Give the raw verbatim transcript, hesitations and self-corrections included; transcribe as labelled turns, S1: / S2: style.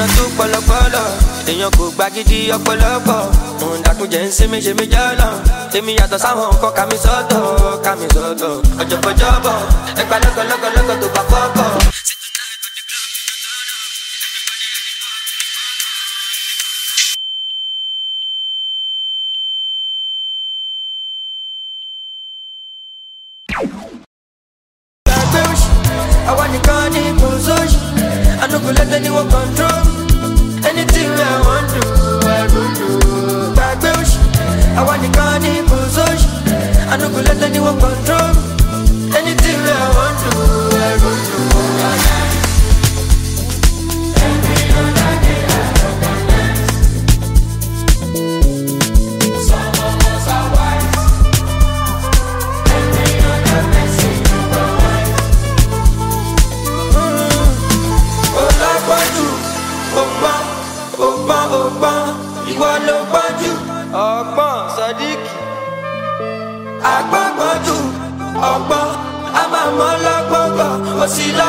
S1: èèyàn tó pọlọpọlọ èèyàn kò gba gidi ọ̀pọ̀lọpọ̀ òun dàkúnjẹ ń sinmi ṣe mí jọlọ èmi yàtọ̀ sáwọn nǹkan kàmí sọ́tọ̀ kàmí sọ́tọ̀ ọjọ́bọ̀jọ́bọ̀ ẹgbà lọ́gọ̀lọ́gọ̀lọ́gọ̀ tó bá fọ́kọ̀. I want the car, the position. I no go let anyone control me. Anything I want to, I will do. Back bush. I want the car, the position. I no go let anyone control me. Anything I want to, I will do. Every other day I recognize. Some of us are wise. Every other blessing you provide. Olapaju, ọgbọ́n, ọgbọ́n, ọgbọ́n, ìwọ ló pọ́njú. Ọgbọ́n Sodiq. Agbọ́ngbọ́njú, ọgbọ́n, a máa mọ́ lọ́gbọ́ngbọ́n, òsì lọ.